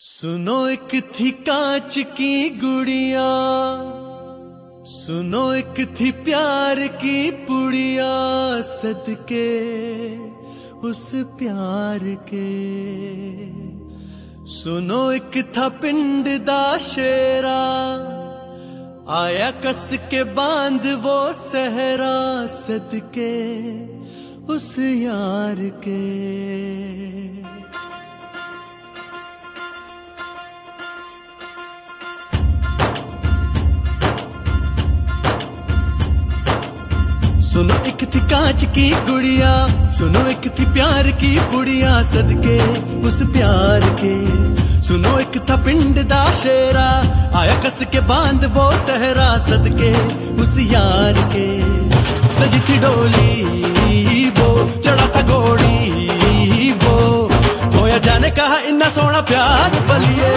सुनो एक थी कांच की गुड़िया, सुनो एक थी प्यार की पुड़िया, सदके उस प्यार के। सुनो एक था पिंड दा शेरा, आया कस के बांध वो सहरा, सदके उस यार के। सुनो एक थी कांच की गुड़िया, सुनो एक थी प्यार की पुड़िया, सदके उस प्यार के। सुनो एक था पिंड दा शेरा, आया कस के बांध वो सहरा, सदके उस यार के। सजी थी डोली वो, चढ़ा था घोड़ी वो, खोया जाने कहा इन्ना सोना प्यार बलिए।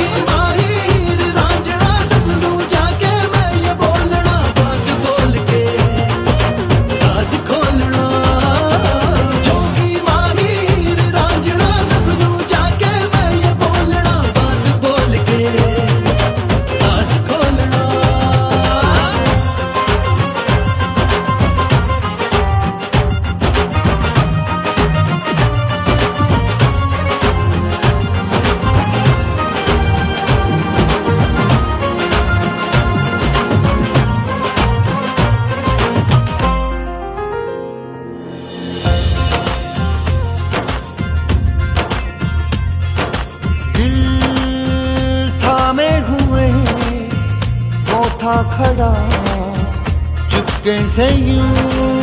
था खड़ा चुपके से यूं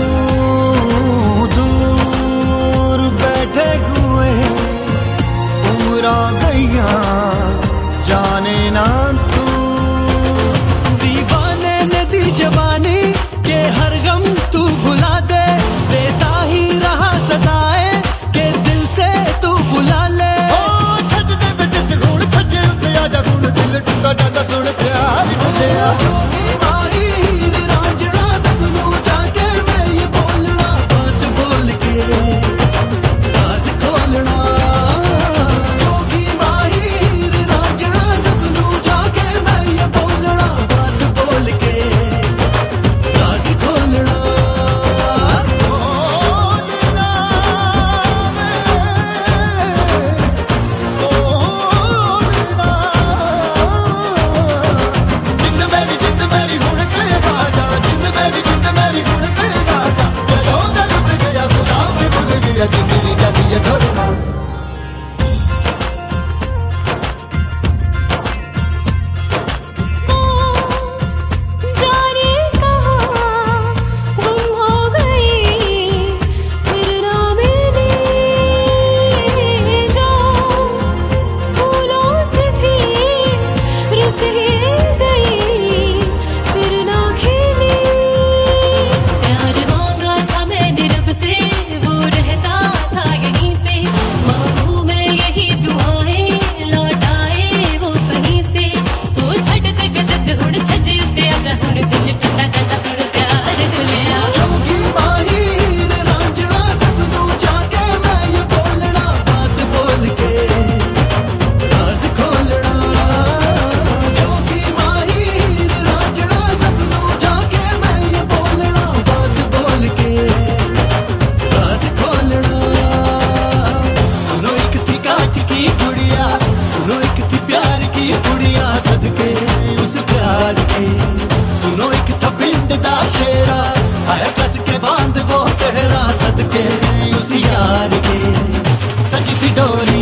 दूर बैठे हुए, उम्र गैया जाने ना तू। दीवाने ने दी जवानी के हर गम तू भुला दे, देता ही रहा सदाए के दिल से तू बुला ले। ओ छज दे बेसित गुण छजे उते आजा सुन, दिल टूटा जाता सुन प्यार भुलिया। सदके उस प्यार के। सुनो एक था पिंड दा शेरा, आया कस के बांध वो सहरा, सदके उस यार के। सजी थी डोली